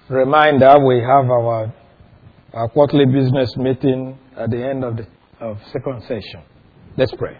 Reminder, we have our quarterly business meeting at the end of second session. Let's pray.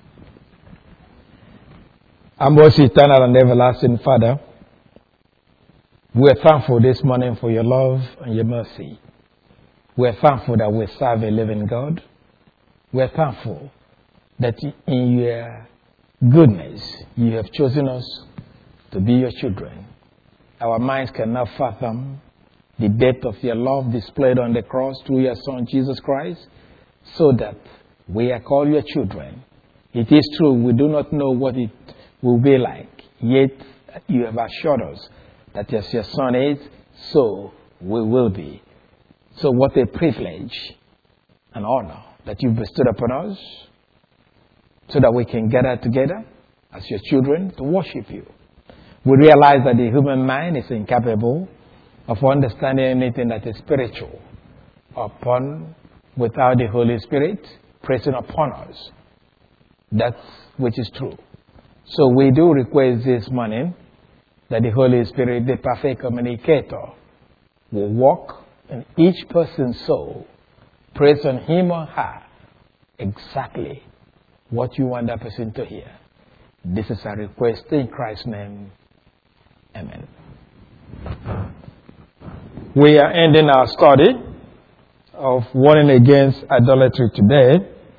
Our most eternal and everlasting Father, we are thankful this morning for your love and your mercy. We are thankful that we serve a living God. We are thankful that in your goodness you have chosen us to be your children. Our minds cannot fathom the depth of your love displayed on the cross through your Son, Jesus Christ, so that we are called your children. It is true, we do not know what it will be like, yet you have assured us that as your Son is, so we will be. So what a privilege and honor that you've bestowed upon us, so that we can gather together as your children to worship you. We realize that the human mind is incapable of understanding anything that is spiritual without the Holy Spirit pressing upon us. That which is true. So we do request this morning that the Holy Spirit, the perfect communicator, will walk in each person's soul, press on him or her exactly what you want that person to hear. This is a request in Christ's name. Amen. We are ending our study of warning against idolatry today.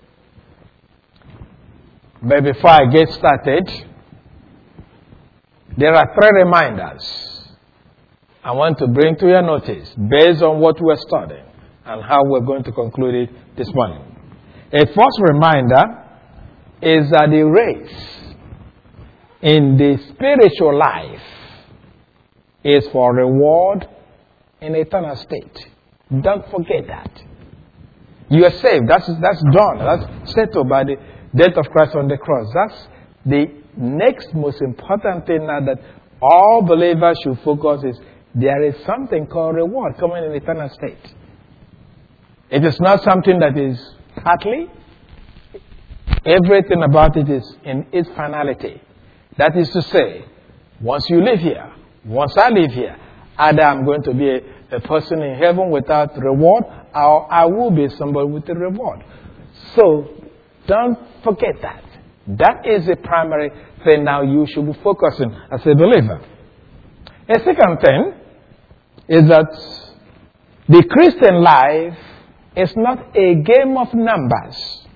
But before I get started, there are 3 reminders I want to bring to your notice based on what we're studying and how we're going to conclude it this morning. A first reminder is that the race in the spiritual life is for reward in eternal state. Don't forget that. You are saved. That's done. That's settled by the death of Christ on the cross. That's the next most important thing now that all believers should focus is there is something called reward coming in eternal state. It is not something that is partly. Everything about it is in its finality. That is to say, once you live here, once I live here, either I'm going to be a person in heaven without reward, or I will be somebody with a reward. So, don't forget that. That is the primary thing now you should be focusing as a believer. A second thing is that the Christian life is not a game of numbers,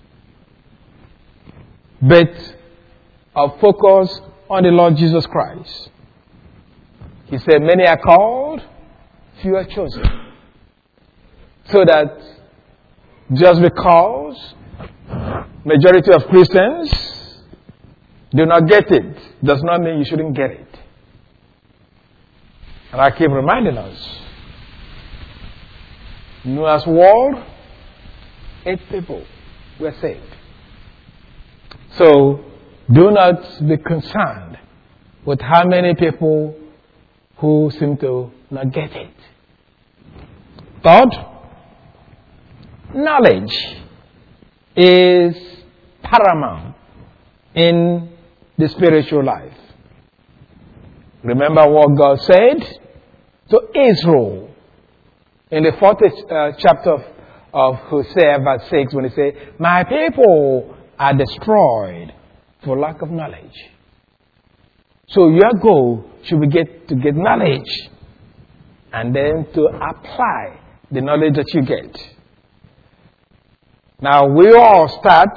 but a focus on the Lord Jesus Christ. He said, many are called, few are chosen. So that just because majority of Christians do not get it, does not mean you shouldn't get it. And I keep reminding us, Noah's world, 8 people were saved. So do not be concerned with how many people who seem to not get it. Third, knowledge is paramount in the spiritual life. Remember what God said to Israel in the 4th chapter of Hosea, verse 6, when he said, my people are destroyed for lack of knowledge. So your goal should be to get knowledge and then to apply the knowledge that you get. Now, we all start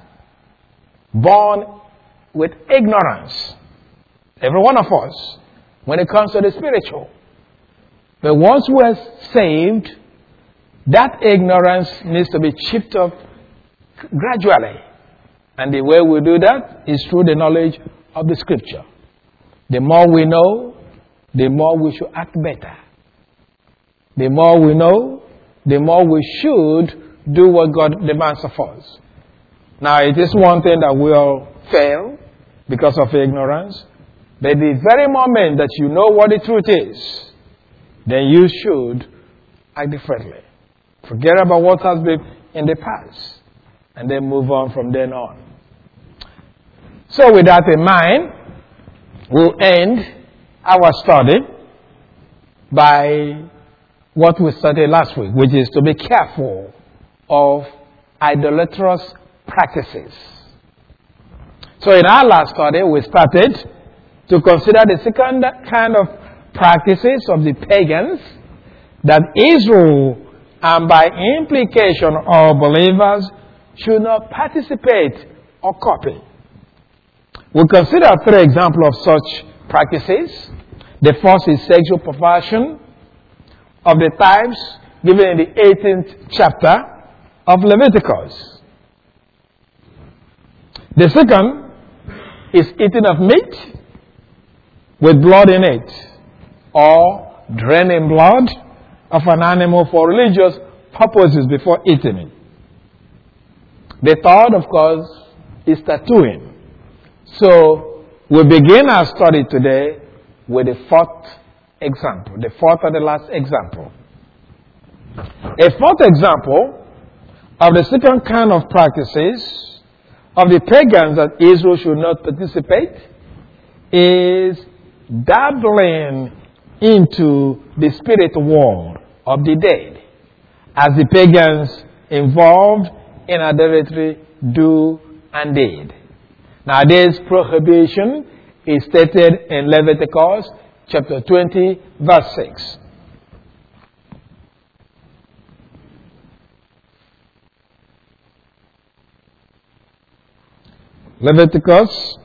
born with ignorance. Every one of us, when it comes to the spiritual. But once we're saved, that ignorance needs to be chipped off gradually. And the way we do that is through the knowledge of the Scripture. The more we know, the more we should act better. The more we know, the more we should do what God demands of us. Now, it is one thing that we all fail because of ignorance. But the very moment that you know what the truth is, then you should act differently. Forget about what has been in the past. And then move on from then on. So with that in mind, we'll end our study by what we studied last week, which is to be careful of idolatrous practices. So in our last study, we started to consider the second kind of practices of the pagans that Israel, and by implication all believers, should not participate or copy. We consider 3 examples of such practices. The first is sexual perversion of the types given in the 18th chapter of Leviticus. The second is eating of meat with blood in it, or draining blood of an animal for religious purposes before eating it. The third, of course, is tattooing. So we begin our study today with the fourth example, the fourth and the last example. A fourth example of the second kind of practices of the pagans that Israel should not participate is dabbling into the spirit world of the dead, as the pagans involved in idolatry do and did. Now, this prohibition is stated in Leviticus chapter 20, verse 6. Leviticus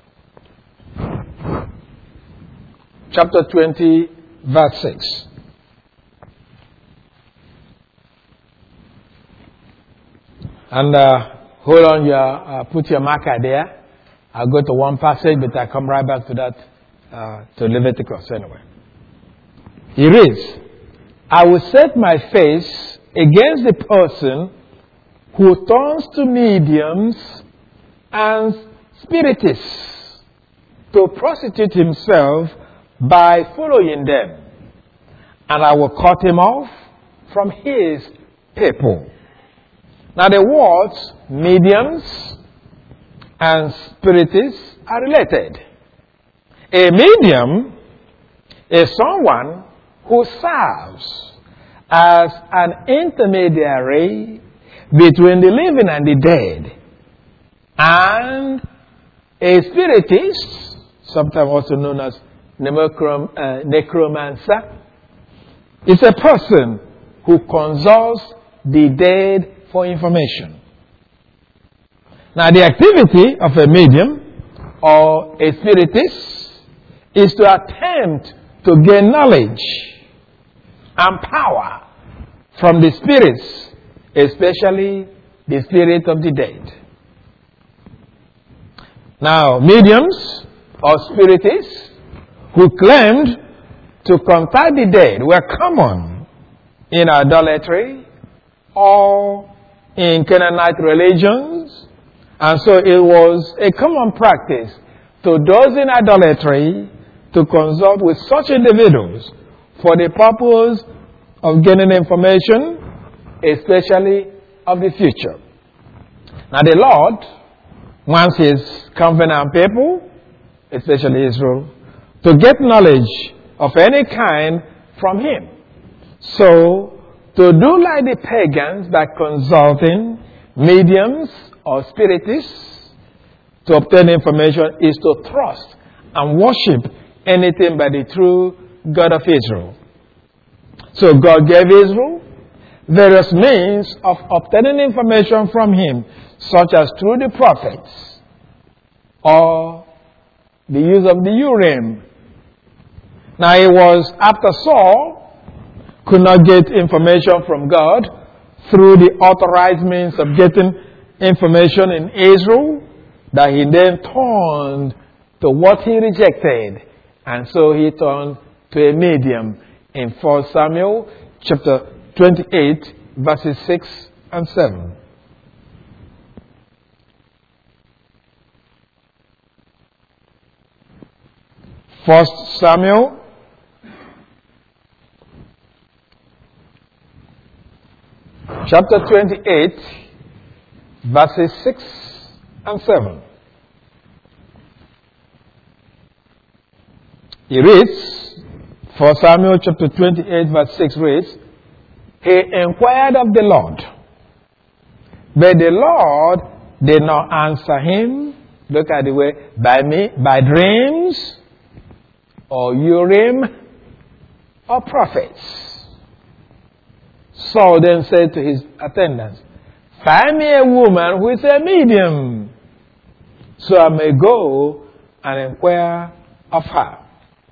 chapter 20, verse 6. And hold on, put your marker there. I'll go to one passage, but I'll come right back to that, to Leviticus anyway. It reads, I will set my face against the person who turns to mediums and spiritists to prostitute himself by following them, and I will cut him off from his people. Now the words mediums and spiritists are related. A medium is someone who serves as an intermediary between the living and the dead. And a spiritist, sometimes also known as necromancer, is a person who consults the dead for information. Now, the activity of a medium or a spiritist is to attempt to gain knowledge and power from the spirits, especially the spirit of the dead. Now, mediums or spiritists who claimed to contact the dead were common in idolatry or in Canaanite religions, and so it was a common practice to those in idolatry to consult with such individuals for the purpose of gaining information, especially of the future. Now the Lord wants His covenant people, especially Israel, to get knowledge of any kind from Him. So, to do like the pagans by consulting mediums or spiritists to obtain information is to trust and worship anything but the true God of Israel. So God gave Israel various means of obtaining information from Him, such as through the prophets or the use of the Urim. Now it was after Saul could not get information from God through the authorized means of getting information in Israel that he then turned to what he rejected. And so he turned to a medium in 1 Samuel chapter 28 verses 6 and 7. First Samuel chapter 28 verses 6 and 7. It reads, For Samuel chapter 28 verse 6 reads, he inquired of the Lord, but the Lord did not answer him. Look at the way, by dreams, or Urim, or prophets. Saul then said to his attendants, find me a woman who is a medium, so I may go and inquire of her.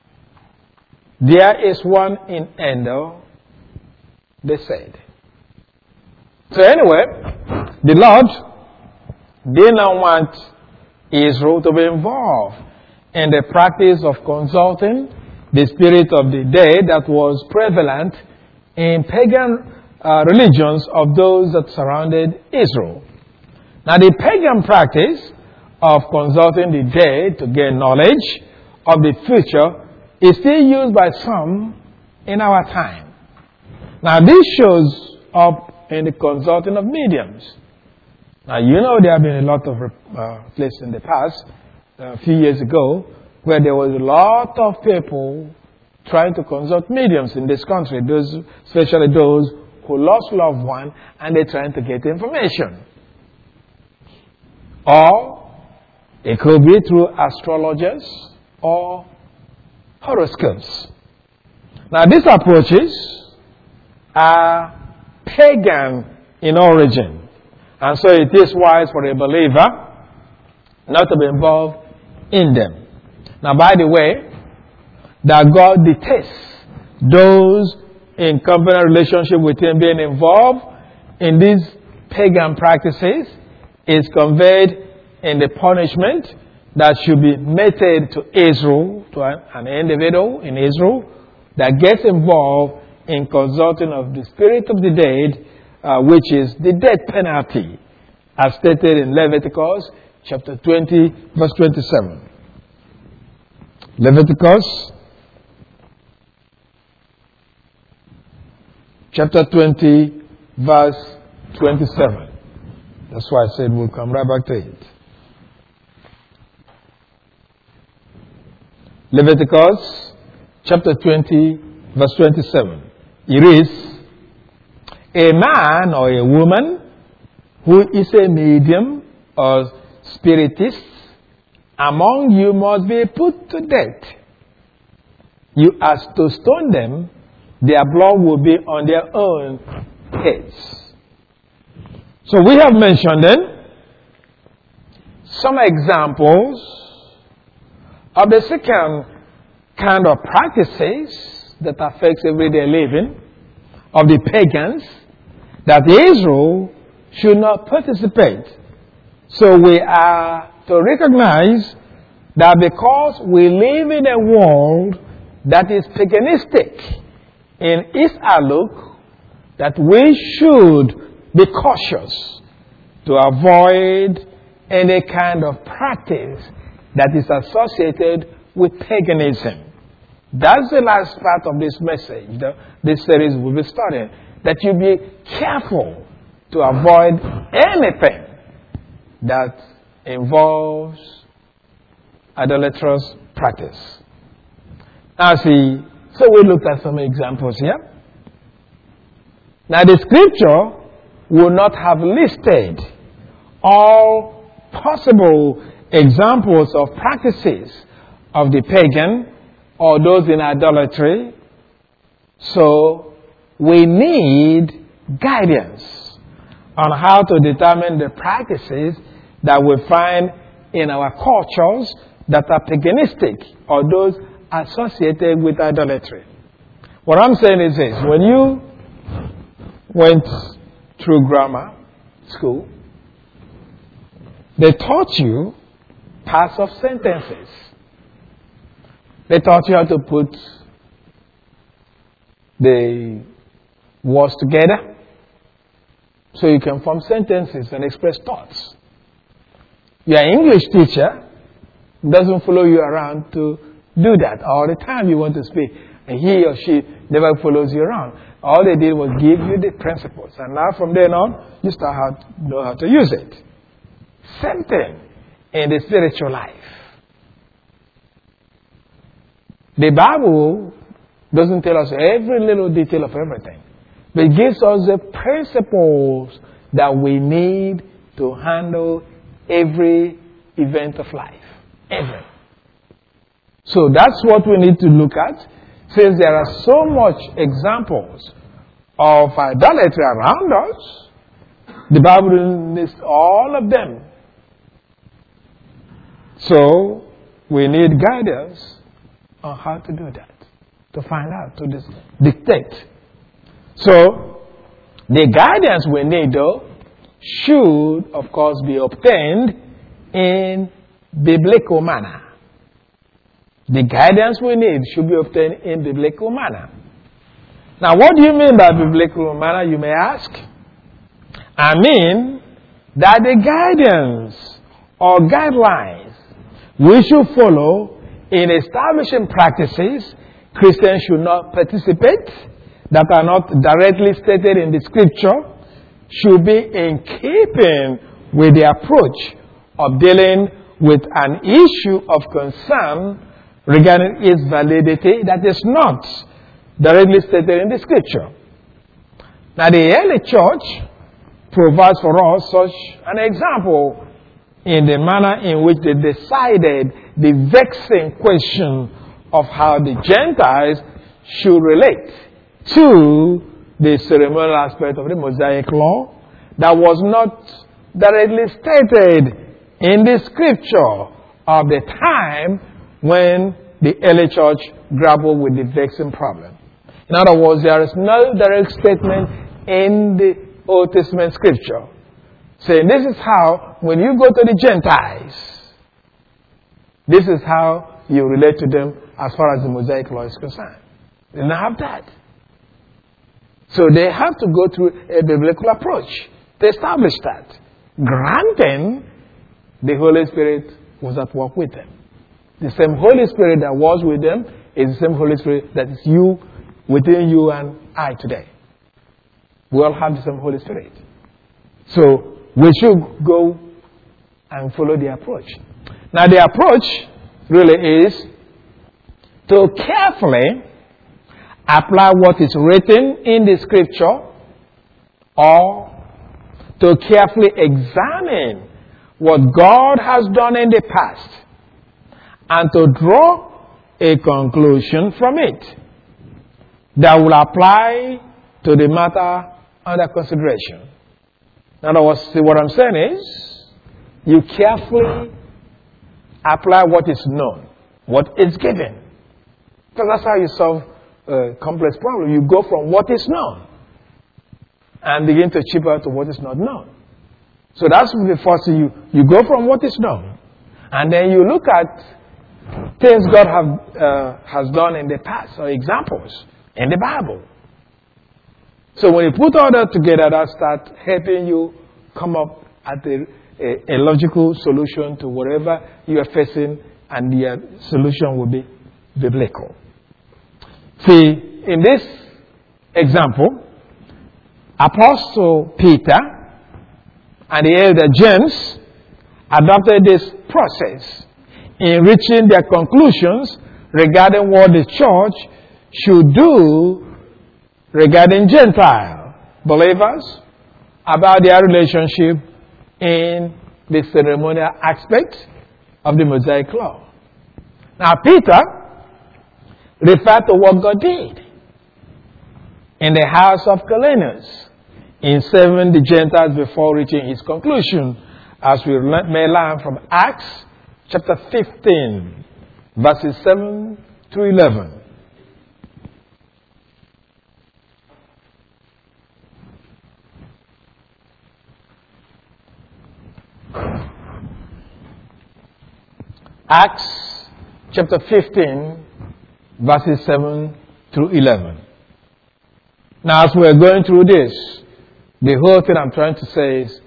There is one in Endor, they said. So anyway, the Lord did not want Israel to be involved in the practice of consulting the spirit of the dead that was prevalent in pagan religions of those that surrounded Israel. Now, the pagan practice of consulting the dead to gain knowledge of the future is still used by some in our time. Now, this shows up in the consulting of mediums. Now, you know there have been a lot of places in the past, a few years ago, where there was a lot of people trying to consult mediums in this country, especially those who lost loved one and they're trying to get information. Or it could be through astrologers or horoscopes. Now, these approaches are pagan in origin. And so it is wise for a believer not to be involved in them. Now, by the way, that God detests those in covenant relationship with Him being involved in these pagan practices is conveyed in the punishment that should be meted to Israel, to an individual in Israel that gets involved in consulting of the spirit of the dead, which is the death penalty, as stated in Leviticus chapter 20, verse 27. Leviticus chapter 20, verse 27. That's why I said we'll come right back to it. Leviticus chapter 20, verse 27. It reads, a man or a woman who is a medium or spiritist among you must be put to death. You are to stone them, their blood will be on their own heads. So we have mentioned then some examples of the second kind of practices that affects everyday living of the pagans that Israel should not participate. So we are to recognize that because we live in a world that is paganistic in its outlook, that we should be cautious to avoid any kind of practice that is associated with paganism. That's the last part of this message, this series we'll be studying, that you be careful to avoid anything that involves idolatrous practice. So we looked at some examples here. Now the scripture will not have listed all possible examples of practices of the pagan or those in idolatry. So we need guidance on how to determine the practices that we find in our cultures that are paganistic or those associated with idolatry. What I'm saying is this: when you went through grammar school, they taught you parts of sentences. They taught you how to put the words together so you can form sentences and express thoughts. Your English teacher doesn't follow you around to do that all the time you want to speak, and he or she never follows you around. All they did was give you the principles, and now from then on, you start to know how to use it. Same thing in the spiritual life. The Bible Doesn't tell us every little detail of everything. But it gives us the principles that we need to handle every event of life. Every. So that's what we need to look at. Since there are so much examples of idolatry around us, the Bible lists all of them. So we need guidance on how to do that, to find out, to detect. So the guidance we need, though, should, of course, be obtained in biblical manner. The guidance we need should be obtained in biblical manner. Now, what do you mean by biblical manner, you may ask? I mean that the guidance or guidelines we should follow in establishing practices Christians should not participate that are not directly stated in the scripture should be in keeping with the approach of dealing with an issue of concern regarding its validity that is not directly stated in the scripture. Now, the early church provides for us such an example in the manner in which they decided the vexing question of how the Gentiles should relate to the ceremonial aspect of the Mosaic law that was not directly stated in the scripture of the time when the early church grappled with the vexing problem. In other words, there is no direct statement in the Old Testament scripture saying this is how, when you go to the Gentiles, this is how you relate to them as far as the Mosaic law is concerned. They don't have that. So they have to go through a biblical approach to establish that. Granting the Holy Spirit was at work with them. The same Holy Spirit that was with them is the same Holy Spirit that is within you and I today. We all have the same Holy Spirit. So we should go and follow the approach. Now the approach really is to carefully apply what is written in the scripture or to carefully examine what God has done in the past and to draw a conclusion from it that will apply to the matter under consideration. In other words, see what I'm saying is, you carefully apply what is known, what is given. Because that's how you solve a complex problem. You go from what is known and begin to chip out to what is not known. So that's the first thing. You go from what is known, and then you look at things God has done in the past, or examples in the Bible. So when you put all that together, that starts helping you come up at a logical solution to whatever you are facing, and the solution will be biblical. See, in this example, Apostle Peter and the elder James adopted this process in reaching their conclusions regarding what the church should do regarding Gentile believers about their relationship in the ceremonial aspect of the Mosaic law. Now, Peter referred to what God did in the house of Cornelius in saving the Gentiles before reaching his conclusion, as we may learn from Acts chapter 15, verses 7 to 11. Acts chapter 15, verses 7 through 11. Now, as we're going through this, the whole thing I'm trying to say is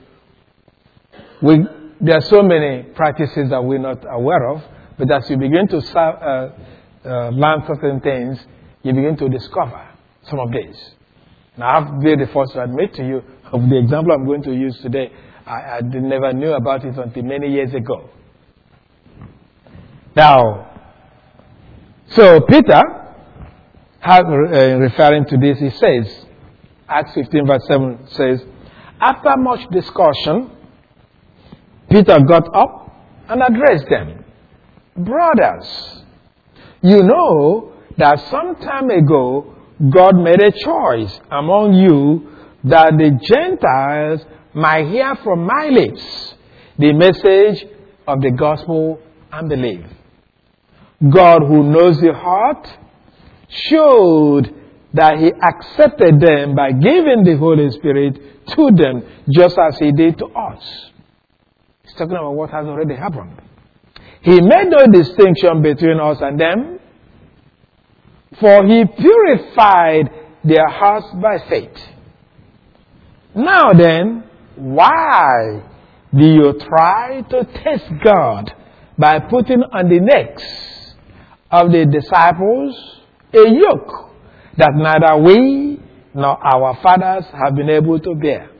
there are so many practices that we're not aware of, but as you begin to learn certain things, you begin to discover some of these. Now, I have to be the first to admit to you of the example I'm going to use today. I never knew about it until many years ago. Now, so Peter referring to this, he says, Acts 15 verse 7 says, after much discussion, Peter got up and addressed them. Brothers, you know that some time ago, God made a choice among you that the Gentiles might hear from my lips the message of the gospel and believe. God, who knows the heart, showed that he accepted them by giving the Holy Spirit to them, just as he did to us. He's talking about what has already happened. He made no distinction between us and them, for he purified their hearts by faith. Now then, why do you try to test God by putting on the necks of the disciples a yoke that neither we nor our fathers have been able to bear?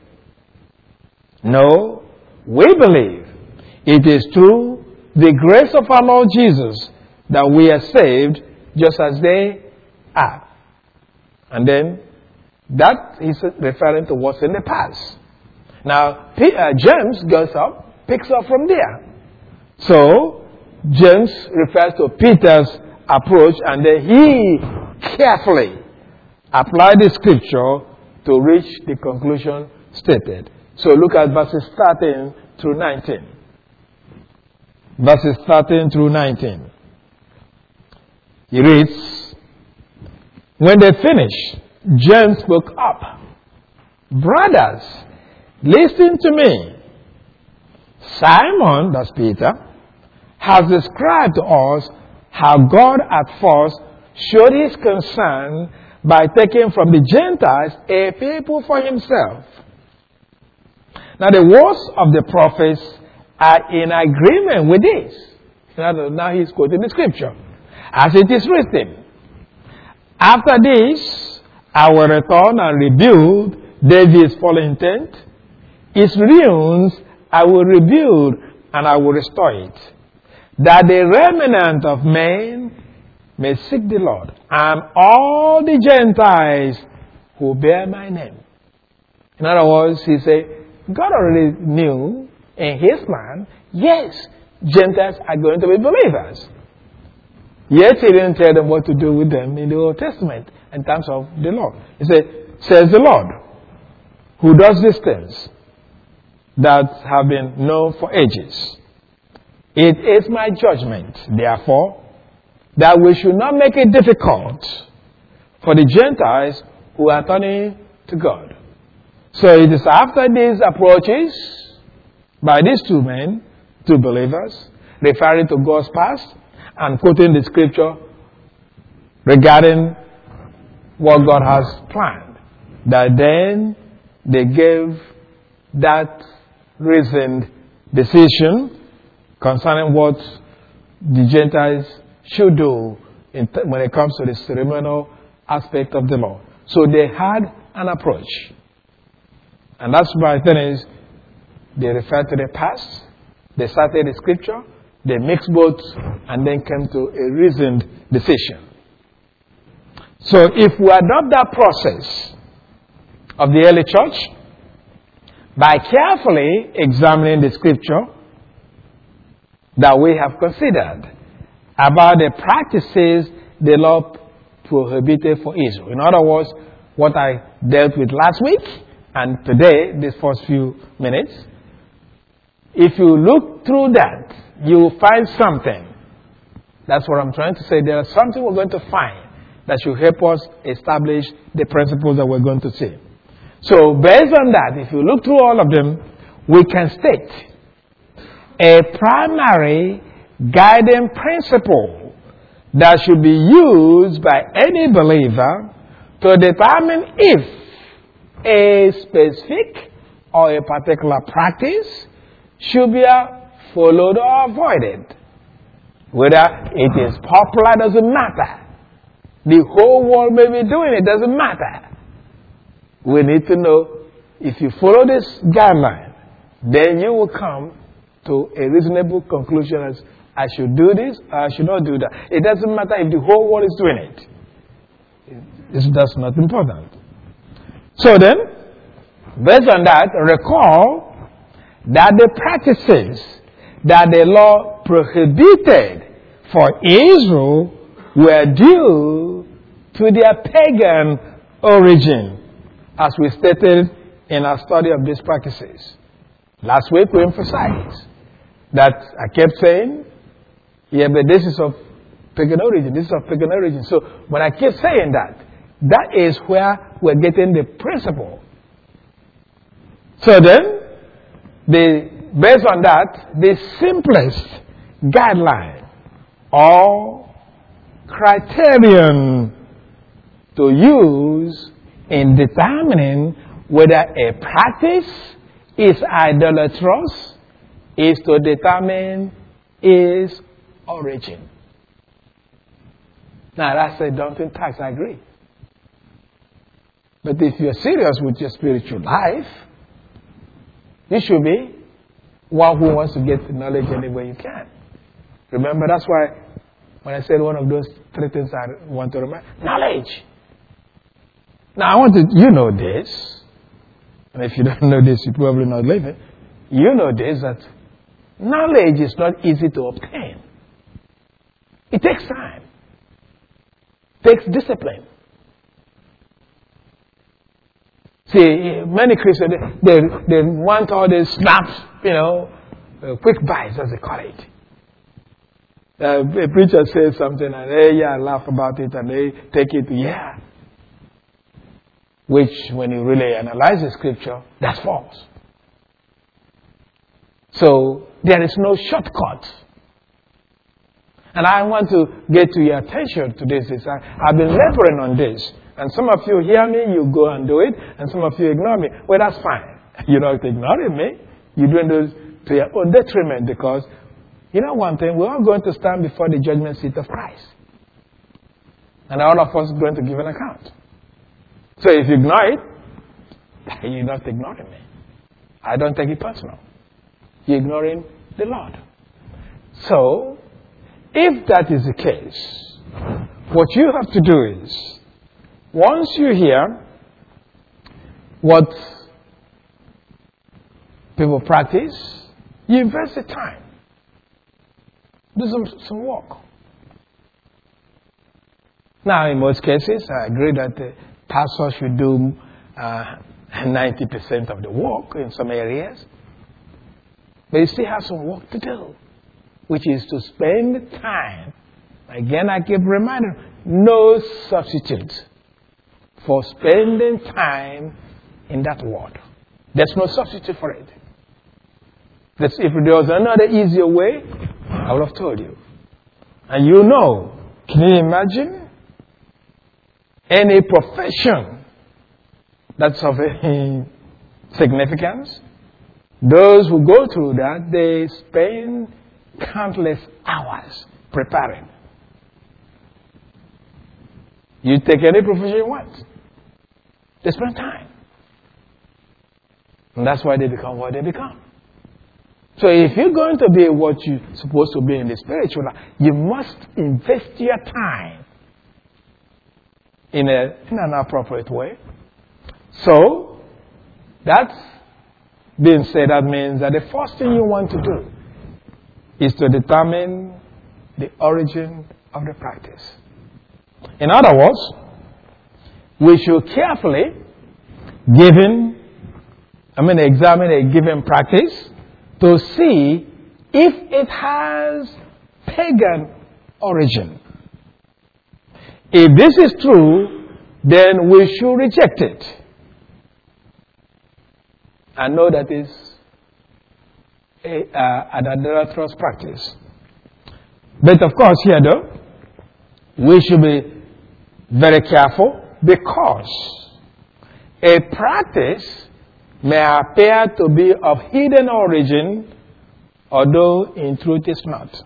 No, we believe it is through the grace of our Lord Jesus that we are saved just as they are. And then that is referring to what's in the past. Now, James goes up, picks up from there. So, James refers to Peter's approach, and then he carefully applied the scripture to reach the conclusion stated. So, look at verses 13 through 19. Verses 13 through 19. He reads, when they finished, James spoke up. Brothers, listen to me. Simon, that's Peter, has described to us how God at first showed his concern by taking from the Gentiles a people for himself. Now the words of the prophets are in agreement with this. Now he's quoting the scripture. As it is written, after this, I will return and rebuild David's fallen tent. Its ruins I will rebuild and I will restore it, that the remnant of men may seek the Lord, and all the Gentiles who bear my name. In other words, he said, God already knew in his plan, yes, Gentiles are going to be believers. Yet he didn't tell them what to do with them in the Old Testament in terms of the law. He said, says the Lord, who does these things that have been known for ages. It is my judgment, therefore, that we should not make it difficult for the Gentiles who are turning to God. So it is after these approaches by these two men, two believers, referring to God's past and quoting the scripture regarding what God has planned, that then they gave that reasoned decision concerning what the Gentiles should do when it comes to the ceremonial aspect of the law. So they had an approach. And that's why I think they referred to the past, they cited the scripture, they mixed both, and then came to a reasoned decision. So if we adopt that process of the early church, by carefully examining the scripture that we have considered about the practices the law prohibited for Israel. In other words, what I dealt with last week and today, these first few minutes, if you look through that, you will find something. That's what I'm trying to say. There is something we're going to find that should help us establish the principles that we're going to see. So based on that, if you look through all of them, we can state a primary guiding principle that should be used by any believer to determine if a specific or a particular practice should be followed or avoided. Whether it is popular doesn't matter. The whole world may be doing it, doesn't matter. We need to know if you follow this guideline, then you will come to a reasonable conclusion as I should do this or I should not do that. It doesn't matter if the whole world is doing it. It's just not important. So then, based on that, recall that the practices that the law prohibited for Israel were due to their pagan origin, as we stated in our study of these practices. Last week we emphasized that I kept saying, yeah, but this is of pagan origin, this is of pagan origin. So when I keep saying that, that is where we're getting the principle. So then, based on that, the simplest guideline or criterion to use in determining whether a practice is idolatrous is to determine its origin. Now that's a daunting task, I agree. But if you're serious with your spiritual life, you should be one who wants to get the knowledge any way you can. Remember, that's why when I said one of those three things I want to remember, knowledge. Now I want to, you know this, and if you don't know this, you're probably not living. You know this, that knowledge is not easy to obtain. It takes time. It takes discipline. See, many Christians, they want all these snaps, quick buys, as they call it. A preacher says something, and they laugh about it, and they take it, which, when you really analyze the scripture, that's false. So, there is no shortcut. And I want to get to your attention to this. I've been laboring on this. And some of you hear me, you go and do it, and some of you ignore me. Well, that's fine. You don't have to ignore me. You're doing this to your own detriment, because, you know one thing, we're all going to stand before the judgment seat of Christ. And all of us are going to give an account. So if you ignore it, you're not ignoring me. I don't take it personal. You're ignoring the Lord. So, if that is the case, what you have to do is, once you hear what people practice, you invest the time. Do some work. Now, in most cases, I agree that the pastor should do 90% of the work in some areas. But you still have some work to do, which is to spend time. Again, I keep reminding, no substitute for spending time in that word. There's no substitute for it. If there was another easier way, I would have told you. And can you imagine any profession that's of any significance? Those who go through that, they spend countless hours preparing. You take any profession you want. They spend time. And that's why they become what they become. So if you're going to be what you're supposed to be in the spiritual life, you must invest your time in an appropriate way. So, that's being said, that means that the first thing you want to do is to determine the origin of the practice. In other words, we should carefully examine a given practice to see if it has pagan origin. If this is true, then we should reject it. And know that is an idolatrous practice. But of course, here though, we should be very careful, because a practice may appear to be of hidden origin, although in truth it's not.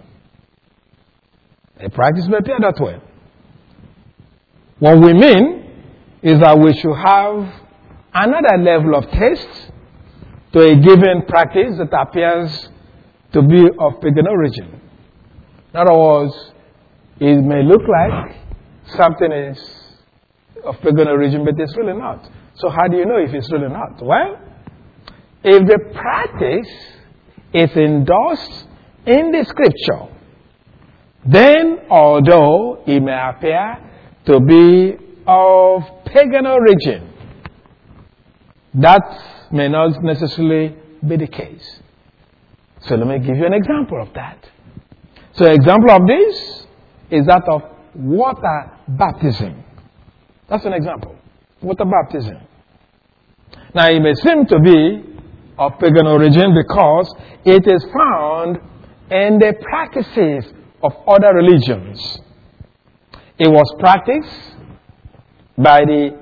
A practice may appear that way. What we mean is that we should have another level of taste to a given practice that appears to be of pagan origin. In other words, it may look like something is of pagan origin, but it's really not. So how do you know if it's really not? Well, if the practice is endorsed in the scripture, then although it may appear to be of pagan origin, that may not necessarily be the case. So let me give you an example of that. So an example of this is that of water baptism. That's an example. Water baptism. Now it may seem to be of pagan origin because it is found in the practices of other religions. It was practiced by the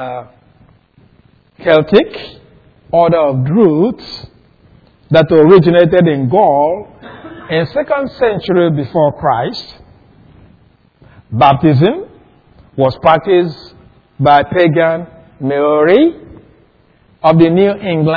Celtic order of Druids that originated in Gaul in 2nd century before Christ. Baptism was practiced by pagan Maori of the New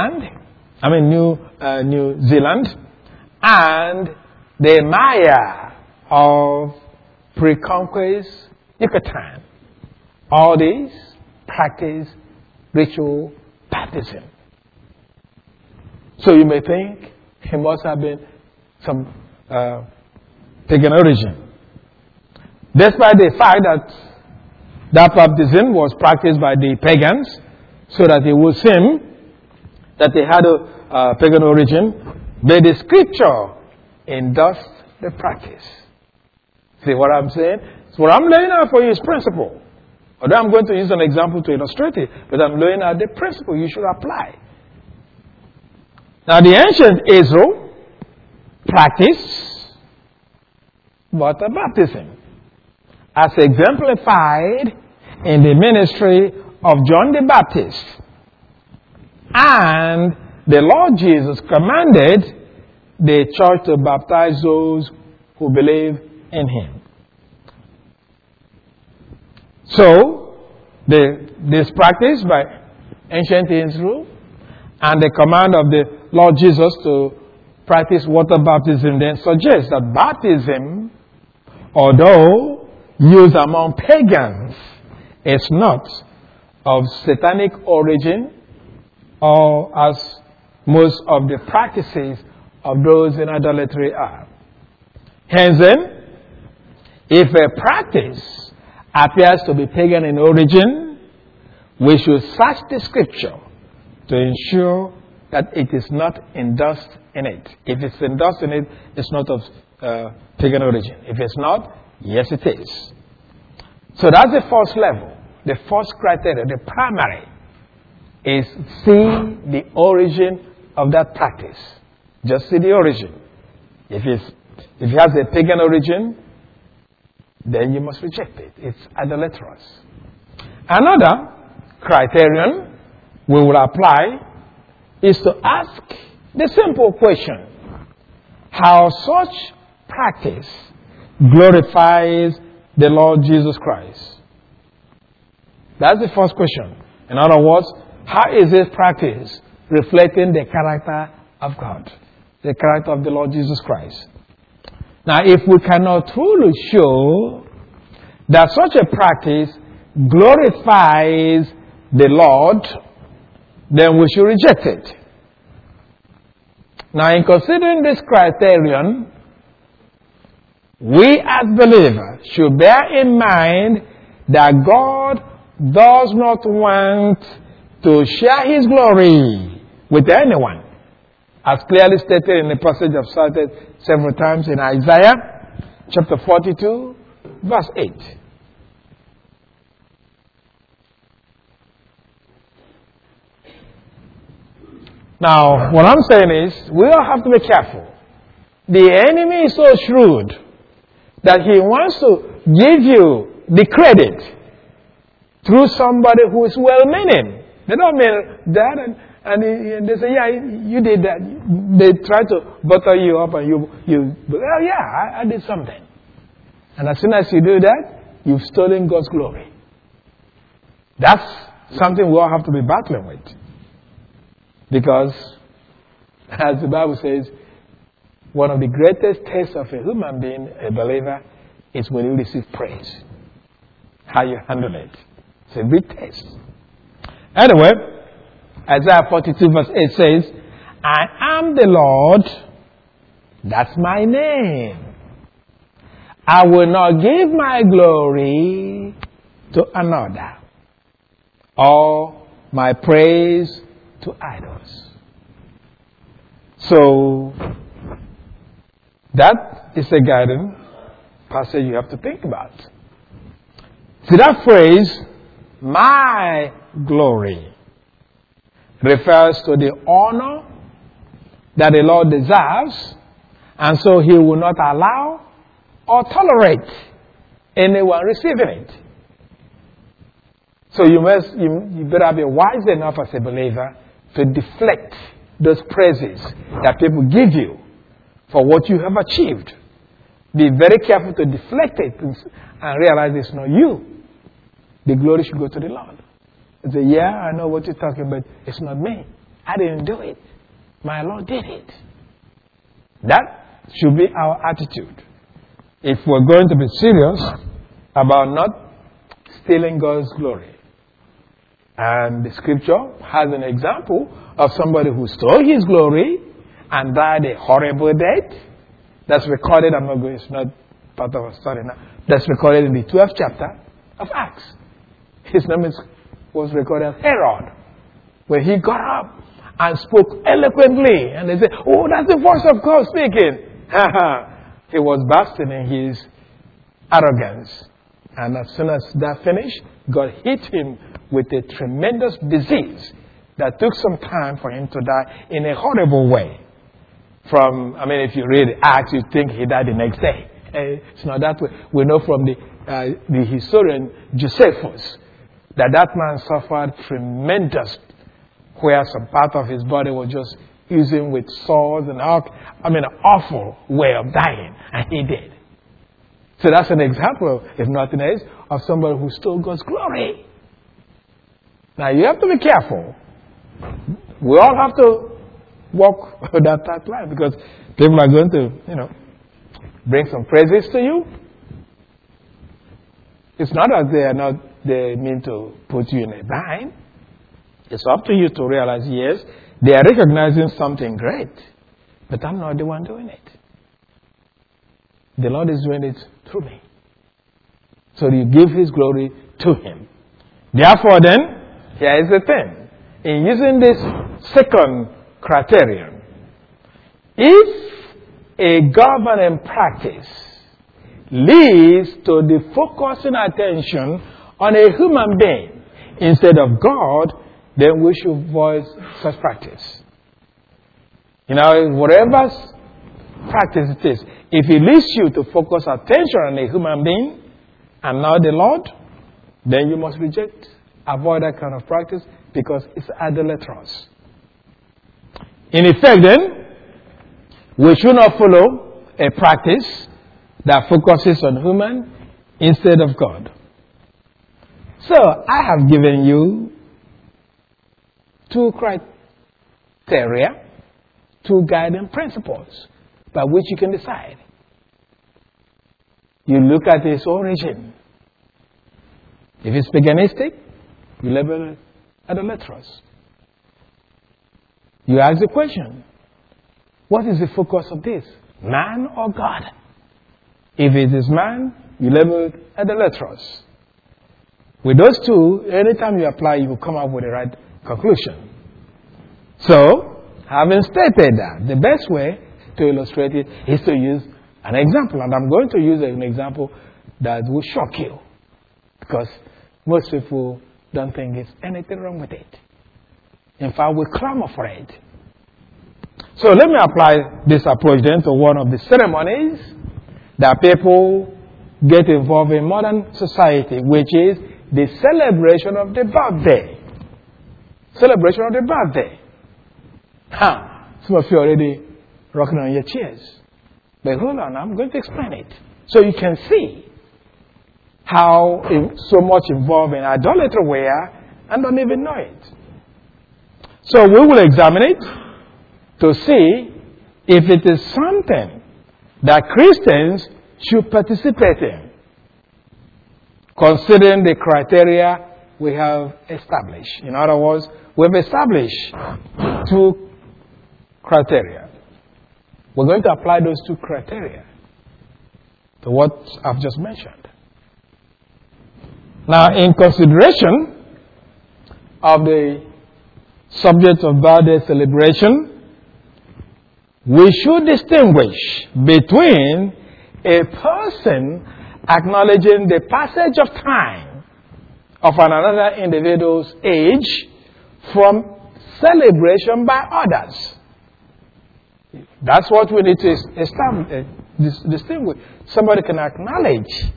Zealand, and the Maya of pre-conquest Yucatan. All these practice ritual baptism. So you may think it must have been some pagan origin. Despite the fact that baptism was practiced by the pagans, so that it would seem that they had a pagan origin, but the scripture endorsed the practice. See what I'm saying? So what I'm laying out for you is principle. Although I'm going to use an example to illustrate it, but I'm laying out the principle you should apply. Now the ancient Israel practiced water baptism as exemplified in the ministry of John the Baptist. And the Lord Jesus commanded the church to baptize those who believe in Him. So, this practice by ancient Israel and the command of the Lord Jesus to practice water baptism then suggests that baptism, although used among pagans, is not of satanic origin, or as most of the practices of those in idolatry are. Hence then, if a practice appears to be pagan in origin, we should search the scripture to ensure that it is not endorsed in it. If it's endorsed in it, it's not of pagan origin. If it's not, yes it is. So that's the first level. The first criteria, the primary, is see the origin of that practice. Just see the origin. If it has a pagan origin, then you must reject it. It's idolatrous. Another criterion we will apply is to ask the simple question: how such practice glorifies the Lord Jesus Christ? That's the first question. In other words, how is this practice reflecting the character of God, the character of the Lord Jesus Christ? Now, if we cannot truly show that such a practice glorifies the Lord, then we should reject it. Now, in considering this criterion, we as believers should bear in mind that God does not want to share His glory with anyone, as clearly stated in the passage I've cited several times in Isaiah chapter 42, verse 8. Now, what I'm saying is, we all have to be careful. The enemy is so shrewd that he wants to give you the credit through somebody who is well-meaning. They don't mean that, and they say, yeah, you did that. They try to butter you up, and well, yeah, I did something. And as soon as you do that, you've stolen God's glory. That's something we all have to be battling with. Because, as the Bible says, one of the greatest tests of a human being, a believer, is when you receive praise. How you handle it. It's a big test. Anyway, Isaiah 42 verse 8 says, I am the Lord, that's my name. I will not give my glory to another, or my praise to idols. So, that is a guiding passage you have to think about. See, that phrase, my glory, refers to the honor that the Lord deserves, and so He will not allow or tolerate anyone receiving it. So you better be wise enough as a believer to deflect those praises that people give you for what you have achieved. Be very careful to deflect it and realize it's not you. The glory should go to the Lord. You say, yeah, I know what you're talking about. It's not me. I didn't do it. My Lord did it. That should be our attitude. If we're going to be serious about not stealing God's glory. And the scripture has an example of somebody who stole his glory and died a horrible death. That's recorded, it's not part of our study now. That's recorded in the 12th chapter of Acts. His name was recorded as Herod, where he got up and spoke eloquently. And they said, oh, that's the voice of God speaking. He was basking in his arrogance. And as soon as that finished, God hit him with a tremendous disease that took some time for him to die in a horrible way. If you read Acts, you think he died the next day. It's not that way. We know from the historian Josephus that man suffered tremendous, where some part of his body was just using with swords and an awful way of dying, and he did. So that's an example, if nothing else, of somebody who stole God's glory. Now you have to be careful. We all have to walk that line, because people are going to, bring some praises to you. It's not that they mean to put you in a bind. It's up to you to realize, yes, they are recognizing something great, but I'm not the one doing it. The Lord is doing it through me. So you give His glory to Him. Therefore then, here is the thing. In using this second criterion, if a governing practice leads to the focusing attention on a human being instead of God, then we should voice such practice. Whatever practice it is, if it leads you to focus attention on a human being and not the Lord, then you must avoid that kind of practice, because it's idolatrous. In effect, then, we should not follow a practice that focuses on human instead of God. So, I have given you two criteria, two guiding principles by which you can decide. You look at its origin. If it's paganistic, you label it idolatrous. You ask the question, what is the focus of this? Man or God? If it is man, you label it idolatrous. With those two, anytime you apply, you will come up with the right conclusion. So, having stated that, the best way to illustrate it is to use an example. And I'm going to use an example that will shock you, because most people don't think there's anything wrong with it. In fact, we clamor for it. So let me apply this approach then to one of the ceremonies that people get involved in modern society, which is the celebration of the birthday. Celebration of the birthday. Some of you are already rocking on your chairs. But hold on, I'm going to explain it, so you can see how so much involved in idolatry we are and don't even know it. So we will examine it to see if it is something that Christians should participate in, considering the criteria we have established. In other words, we've established two criteria. We're going to apply those two criteria to what I've just mentioned. Now, in consideration of the subject of birthday celebration, we should distinguish between a person acknowledging the passage of time of another individual's age from celebration by others. That's what we need to establish, distinguish. Somebody can acknowledge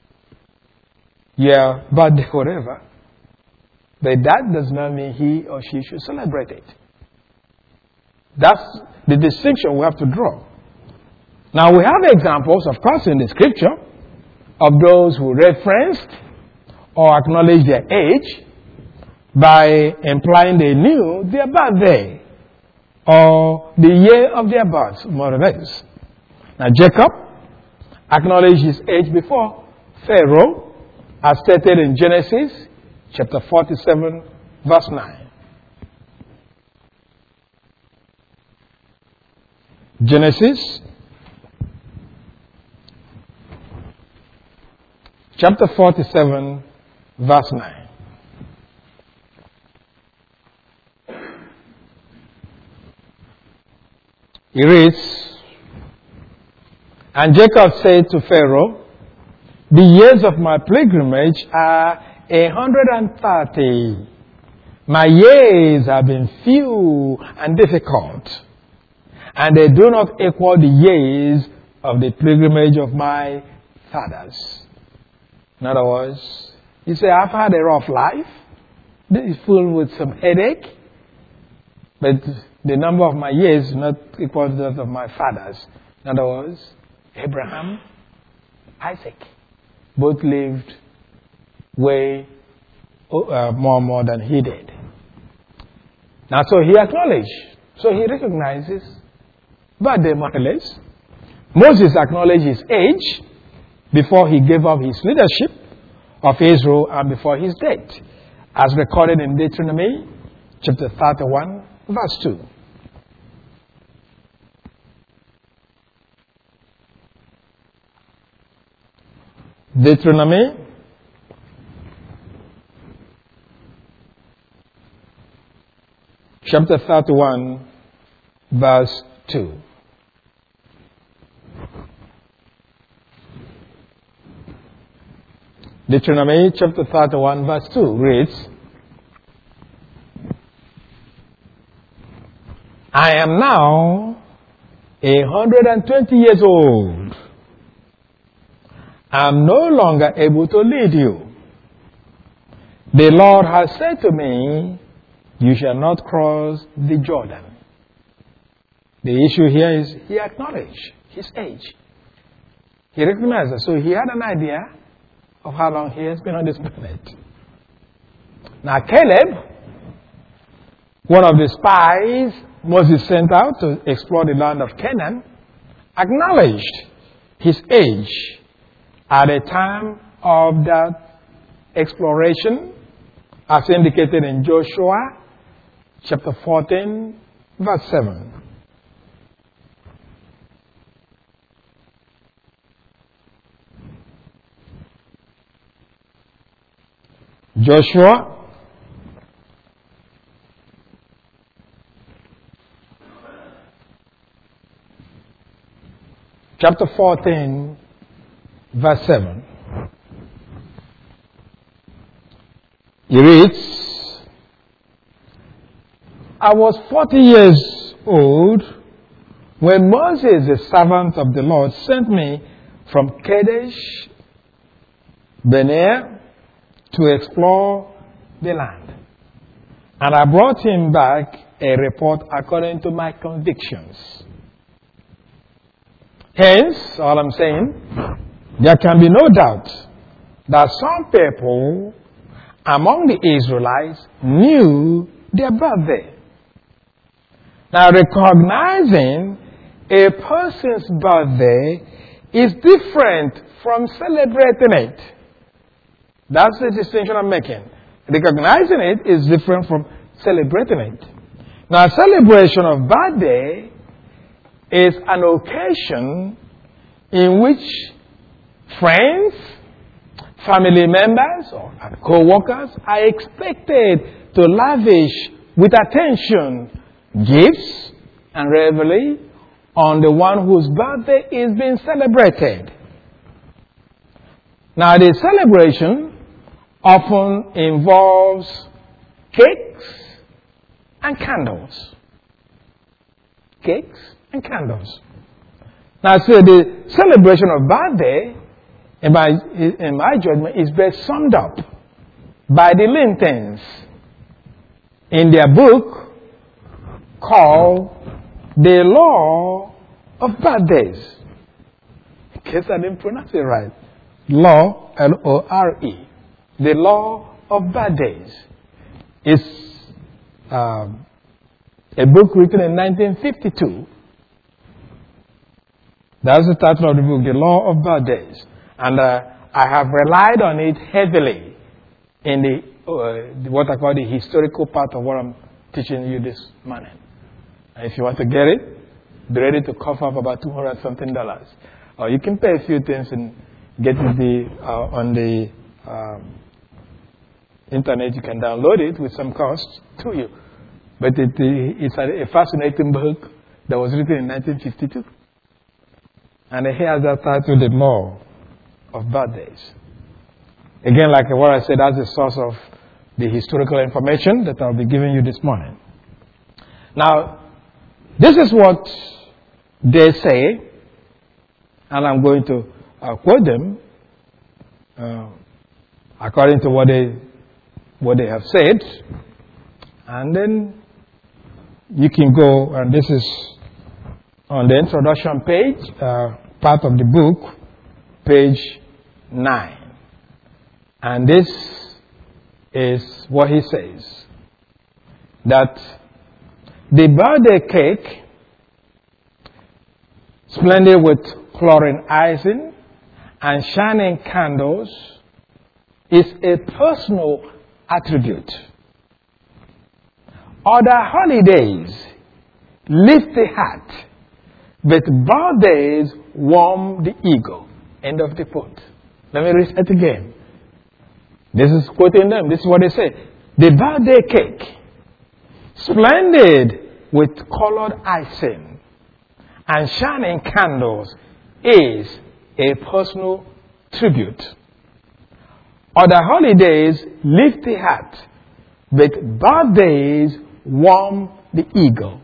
your birthday, whatever, but that does not mean he or she should celebrate it. That's the distinction we have to draw. Now, we have examples, of course, in the scripture of those who referenced or acknowledged their age by implying they knew their birthday or the year of their birth, more or less. Now, Jacob acknowledged his age before Pharaoh, as stated in Genesis chapter 47, verse 9. Genesis chapter 47, verse 9. He reads, "And Jacob said to Pharaoh, the years of my pilgrimage are 130. My years have been few and difficult, and they do not equal the years of the pilgrimage of my fathers." In other words, he said, I've had a rough life. This is full with some headache, but the number of my years is not equal to that of my fathers. In other words, Abraham, Isaac, both lived way more than he did. Now, so he acknowledged. So he recognizes birthday, more or less. Moses acknowledged his age before he gave up his leadership of Israel and before his death, as recorded in Deuteronomy chapter 31, verse 2. Deuteronomy chapter 31, verse 2. Deuteronomy chapter 31, verse 2 reads, "I am now 120 years old. I am no longer able to lead you. The Lord has said to me, you shall not cross the Jordan." The issue here is he acknowledged his age. He recognized it. So he had an idea of how long he has been on this planet. Now, Caleb, one of the spies Moses sent out to explore the land of Canaan, acknowledged his age at the time of that exploration, as indicated in Joshua chapter 14, verse 7. Joshua chapter 14, verse 7. He reads, "I was 40 years old when Moses, the servant of the Lord, sent me from Kadesh Barnea to explore the land. And I brought him back a report according to my convictions." Hence, all I'm saying, there can be no doubt that some people among the Israelites knew their birthday. Now, recognizing a person's birthday is different from celebrating it. That's the distinction I'm making. Recognizing it is different from celebrating it. Now, celebration of birthday is an occasion in which friends, family members, or co-workers are expected to lavish with attention gifts and revelry on the one whose birthday is being celebrated. Now, the celebration often involves cakes and candles. Cakes and candles. Now, so the celebration of birthday, in my judgment, is best summed up by the Lintons in their book called The Law of Birthdays. In case I didn't pronounce it right. Law, L-O-R-E. The Law of Birthdays. It's a book written in 1952. That's the title of the book, The Law of Birthdays. And I have relied on it heavily in the what I call the historical part of what I'm teaching you this morning. And if you want to get it, be ready to cough up about $200-something. Or you can pay a few things and get it on the internet. You can download it with some cost to you. But it's a fascinating book that was written in 1952. And it has that title, The Law of Birthdays. Again, like what I said, that's the source of the historical information that I'll be giving you this morning. Now, this is what they say, and I'm going to quote them according to what they have said. And then you can go, and this is on the introduction page, part of the book, page 9. And this is what he says. That the birthday cake, splendid with chlorine icing and shining candles, is a personal attribute. Other holidays lift the heart, but birthdays warm the ego. End of the quote. Let me read it again. This is quoting them. This is what they say. The birthday cake, splendid with colored icing and shining candles, is a personal tribute. Other holidays lift the heart, but birthdays warm the ego.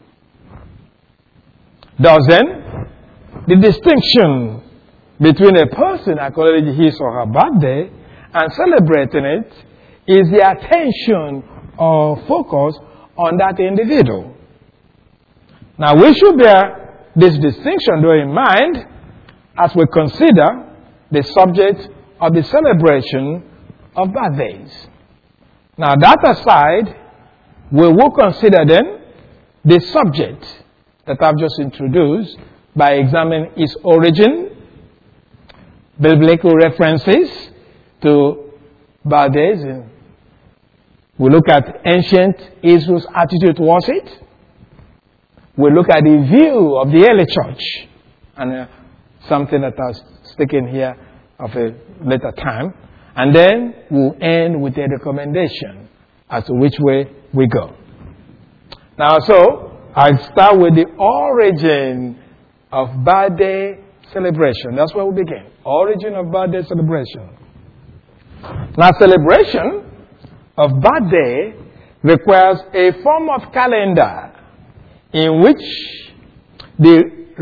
Thus then, the distinction between a person acknowledging his or her birthday and celebrating it is the attention or focus on that individual. Now, we should bear this distinction though in mind as we consider the subject of the celebration of birthdays. Now, that aside, we will consider then the subject that I've just introduced by examining its origin, biblical references to birthdays. We look at ancient Israel's attitude towards it. We look at the view of the early church, and something that I was sticking here of a later time. And then we'll end with a recommendation as to which way we go. Now, so I'll start with the origin of birthday celebration. That's where we begin. Origin of birthday celebration. Now, celebration of birthday requires a form of calendar in which to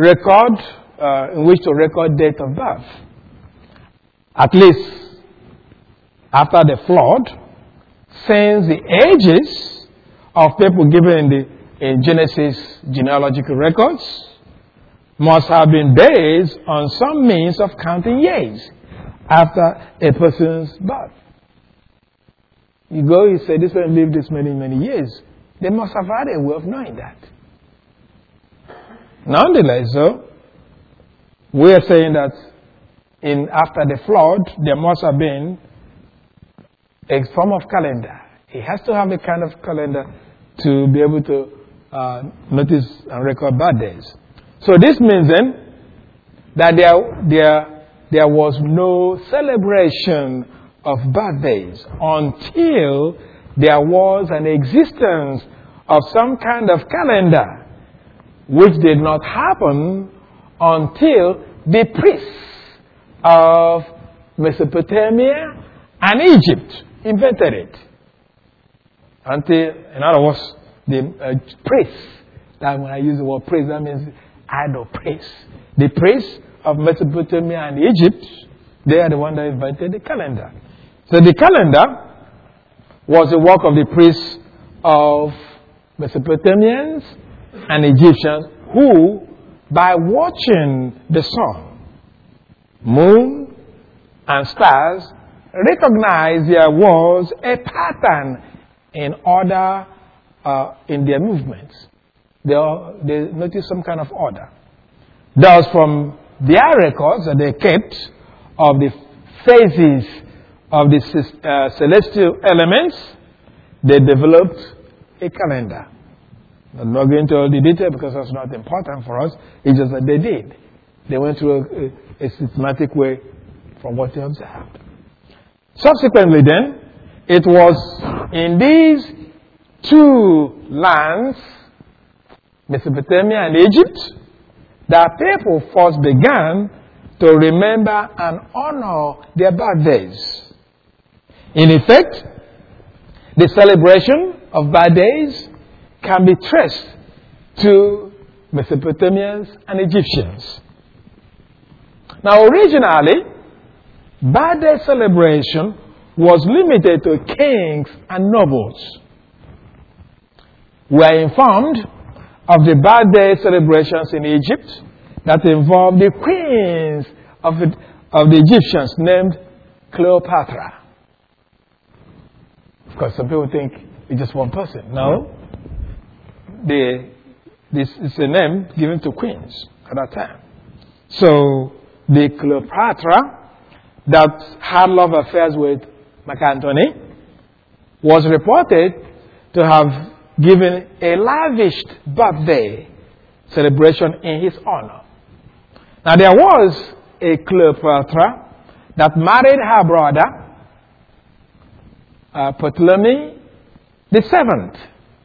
record date of birth. At least after the flood, since the ages of people given in Genesis genealogical records must have been based on some means of counting years after a person's birth. You say, this one lived this many, many years. They must have had a way of knowing that. Nonetheless, though, we are saying that after the flood, there must have been a form of calendar He has to have a kind of calendar to be able to notice and record birthdays. So this means then that there was no celebration of birthdays until there was an existence of some kind of calendar, which did not happen until the priests of Mesopotamia and Egypt invented it. In other words, the priests, that when I use the word priest, that means idol priests. The priests of Mesopotamia and Egypt, they are the one that invented the calendar. So the calendar was the work of the priests of Mesopotamians and Egyptians who, by watching the sun, moon, and stars, recognized there was a pattern in order in their movements. They noticed some kind of order. Thus, from their records that they kept of the phases of the celestial elements, they developed a calendar. I'm not going into all the detail because that's not important for us. It's just that they did. They went through a systematic way from what they observed. Subsequently then, it was in these two lands, Mesopotamia and Egypt, that people first began to remember and honor their birthdays. In effect, the celebration of birthdays can be traced to Mesopotamians and Egyptians. Now, originally, birthday celebration was limited to kings and nobles. We are informed of the birthday celebrations in Egypt that involved the queens of the Egyptians named Cleopatra. Of course, some people think it's just one person. No. This is a name given to queens at that time. So, the Cleopatra that had love affairs with Mark Antony was reported to have given a lavished birthday celebration in his honor. Now, there was a Cleopatra that married her brother, Ptolemy the Seventh.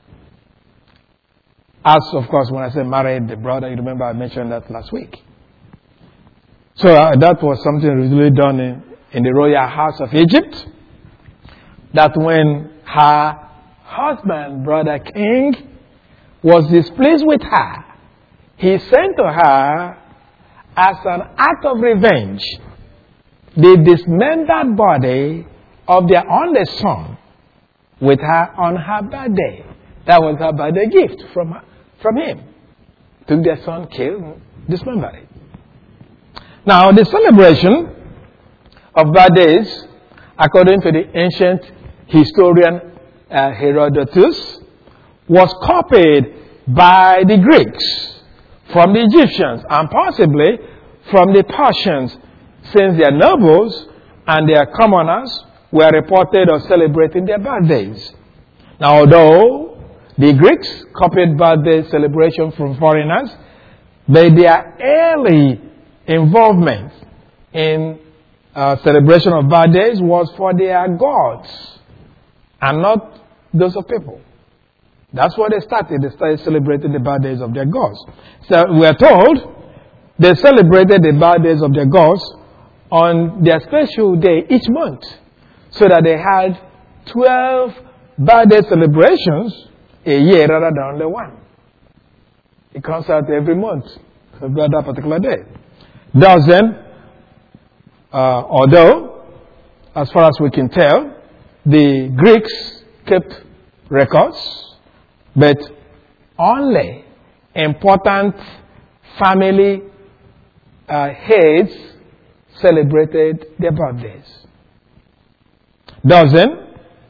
As, of course, when I say married the brother, you remember I mentioned that last week. So that was something really done in the royal house of Egypt. That when her husband, brother king, was displeased with her, he sent to her as an act of revenge the dismembered body of their only son with her on her birthday. That was her birthday gift from him. Took their son, killed, and dismembered it. Now, the celebration of birthdays, according to the ancient historian Herodotus, was copied by the Greeks from the Egyptians and possibly from the Persians, since their nobles and their commoners were reported of celebrating their birthdays. Now, although the Greeks copied birthday celebration from foreigners, but their early involvement in celebration of birthdays was for their gods and not those of people. That's what they started. They started celebrating the birthdays of their gods. So we are told they celebrated the birthdays of their gods on their special day each month, so that they had 12 birthday celebrations a year rather than only one. It comes out every month of that particular day. Thus then, although, as far as we can tell, the Greeks kept records, but only important family heads celebrated their birthdays. Thus then,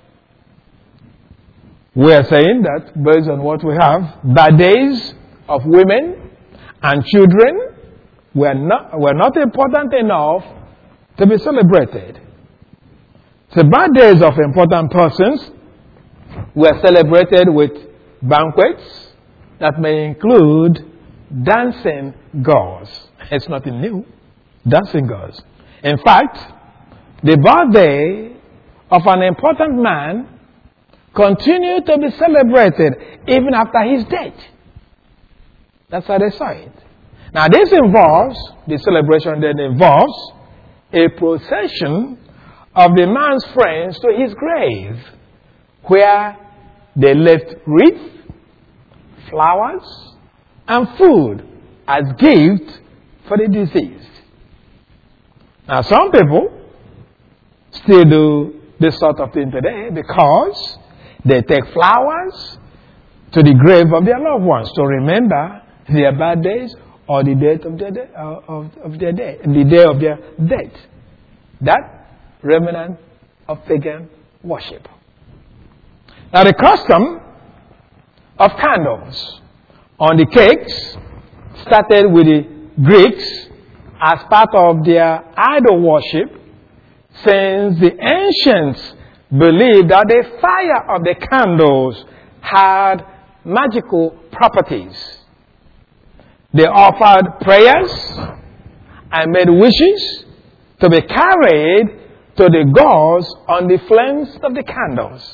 we are saying that based on what we have, birthdays of women and children were not important enough to be celebrated. The birthdays of important persons were celebrated with banquets that may include dancing girls. It's nothing new. Dancing girls. In fact, the birthday of an important man continued to be celebrated even after his death. That's how they saw it. Now this involves, the celebration then involves a procession of the man's friends to his grave, where they left wreaths, flowers, and food as gift for the deceased. Now some people still do this sort of thing today because they take flowers to the grave of their loved ones to remember their bad days or the date of their the day of their death. That remnant of pagan worship. Now the custom of candles on the cakes started with the Greeks as part of their idol worship, since the ancients believed that the fire of the candles had magical properties. They offered prayers and made wishes to be carried to the gods on the flames of the candles.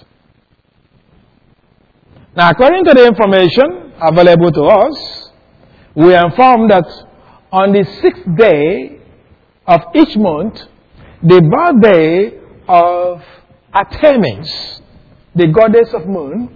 Now, according to the information available to us, we are informed that on the 6th day of each month, the birthday of Artemis, the goddess of moon,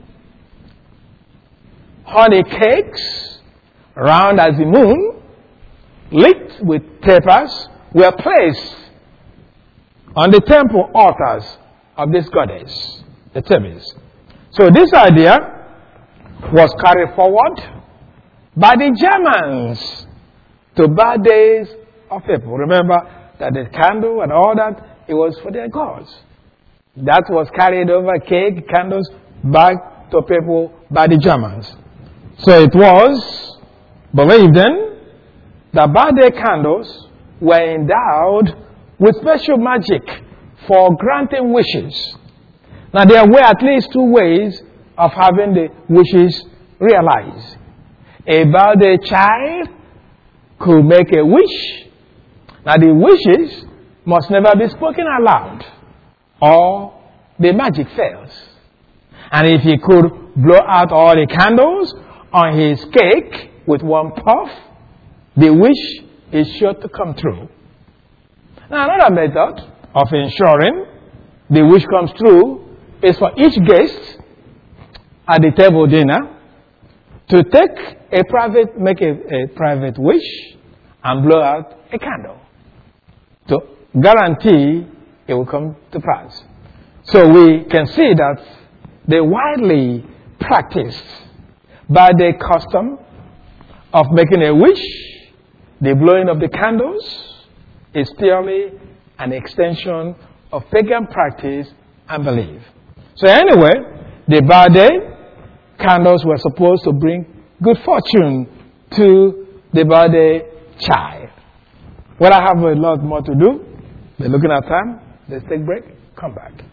honey cakes, round as the moon, lit with tapers, were placed on the temple altars of this goddess, the Artemis. So this idea was carried forward by the Germans to birthdays of people. Remember that the candle and all that, it was for their gods. That was carried over cake, candles, back to people by the Germans. So it was believed then that birthday candles were endowed with special magic for granting wishes. Now there were at least two ways of having the wishes realized. A birthday child could make a wish. Now the wishes must never be spoken aloud, or the magic fails. And if he could blow out all the candles on his cake with one puff, the wish is sure to come true. Now another method of ensuring the wish comes true is for each guest at the table dinner to make a private wish and blow out a candle to guarantee it will come to pass. So we can see that the widely practiced birthday custom of making a wish, the blowing of the candles, is purely an extension of pagan practice and belief. So anyway, the birthday candles were supposed to bring good fortune to the birthday child. Well, I have a lot more to do. We're looking at time. Let's take a break. Come back.